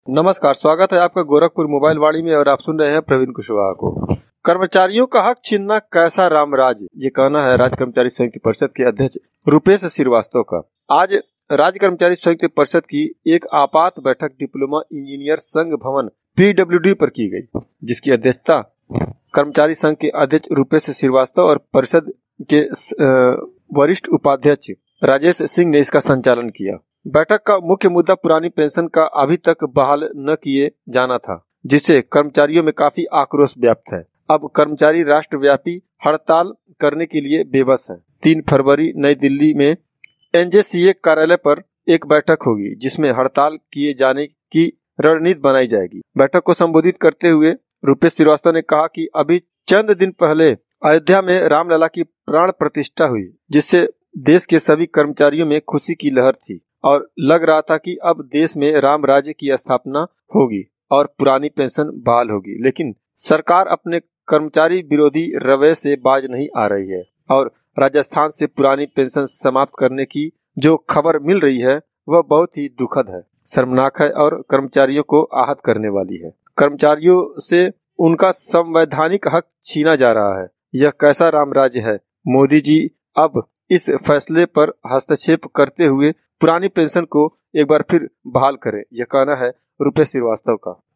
नमस्कार, स्वागत है आपका गोरखपुर मोबाइल वाणी में और आप सुन रहे हैं प्रवीण कुशवाहा को। कर्मचारियों का हक छीनना कैसा रामराज, ये कहना है राज्य कर्मचारी संयुक्त परिषद के अध्यक्ष रूपेश श्रीवास्तव का। आज राज्य कर्मचारी संयुक्त परिषद की एक आपात बैठक डिप्लोमा इंजीनियर संघ भवन PWD पर की गई, जिसकी अध्यक्षता कर्मचारी संघ के अध्यक्ष रूपेश श्रीवास्तव और परिषद के वरिष्ठ उपाध्यक्ष राजेश सिंह ने इसका संचालन किया। बैठक का मुख्य मुद्दा पुरानी पेंशन का अभी तक बहाल न किए जाना था, जिससे कर्मचारियों में काफी आक्रोश व्याप्त है। अब कर्मचारी राष्ट्रव्यापी हड़ताल करने के लिए बेबस है। 3 फरवरी नई दिल्ली में NJCA कार्यालय पर एक बैठक होगी, जिसमें हड़ताल किए जाने की रणनीति बनाई जाएगी। बैठक को संबोधित करते हुए रूपेश श्रीवास्तव ने कहा कि अभी चंद दिन पहले अयोध्या में रामलला की प्राण प्रतिष्ठा हुई, जिससे देश के सभी कर्मचारियों में खुशी की लहर थी और लग रहा था कि अब देश में राम राज्य की स्थापना होगी और पुरानी पेंशन बहाल होगी। लेकिन सरकार अपने कर्मचारी विरोधी रवैये से बाज नहीं आ रही है और राजस्थान से पुरानी पेंशन समाप्त करने की जो खबर मिल रही है वह बहुत ही दुखद है, शर्मनाक है और कर्मचारियों को आहत करने वाली है। कर्मचारियों से उनका संवैधानिक हक छीना जा रहा है। यह कैसा राम राज्य है। मोदी जी अब इस फैसले पर हस्तक्षेप करते हुए पुरानी पेंशन को एक बार फिर बहाल करें, यह कहना है रूपेश श्रीवास्तव का।